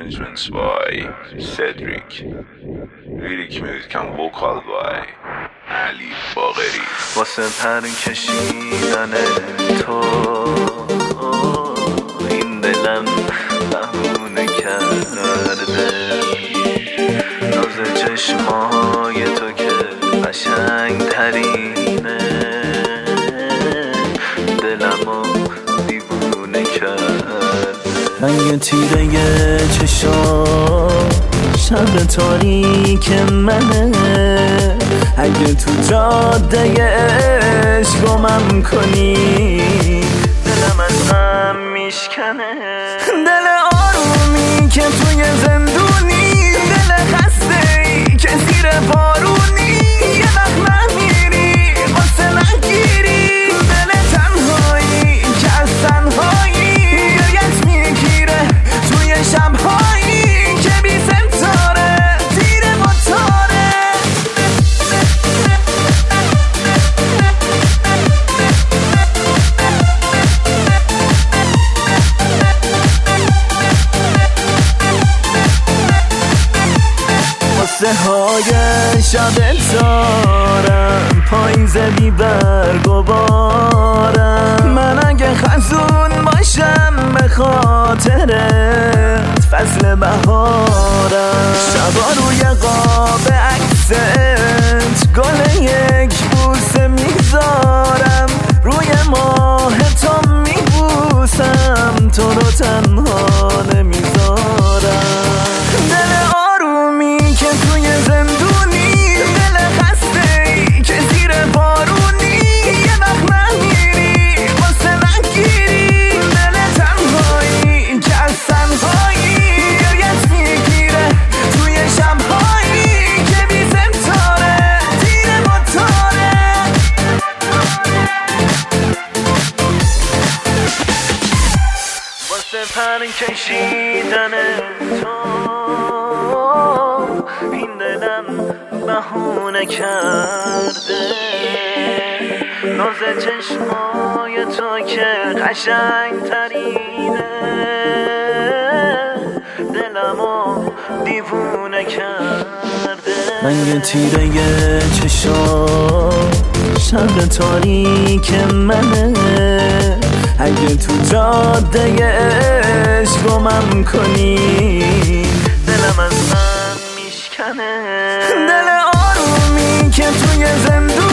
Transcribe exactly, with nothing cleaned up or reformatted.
Arrangements by Cedric. Lyric music and vocal by علی باقری. واسه پر کشیدن تو این دلم بهونه کرده، ناز چشمای تو که قشنگ ترینه، دلمو دیوونه کرده. رنگ تیره چشام شب تاریک منه، اگه تو جاده عشق گمم کنی دلم از غم میشکنه. دل آرومی که توی زندونی، دل خسته‌ای که زیر بارونی، یه وقت نمیری واسه نگیری، دل تنهایی که از تنهایی یادت میگیره توی شبهایی که بی ستاره تیر موتاره. قصه های شب دارم، پاییز بی برگ و بارم، من اگه خزون باشم به خاطرت فصل بهارم. شبا روی قاب عکست گل یک بوسه میذارم، روی ماه تو میبوسم، تو رو تنها نمیذارم. دل آرومی که توی زندونی، دل خسته‌ای که زیر بارونی، یه وقت نمیری واسه نگیری، دل تنهایی که از تنهایی یادت میگیره توی شبهایی که بی ستاره تیر موتاره. واسه پر کشیدن تو این دلم بهونه کرده، ناز چشمای تو که قشنگ ترینه، دلمو دیوونه کرده. رنگ تیره چشام شب تاریک منه، اگه تو جاده عشق گمم کنی دلم از غم میشکنه. دل آرومی که توی زندون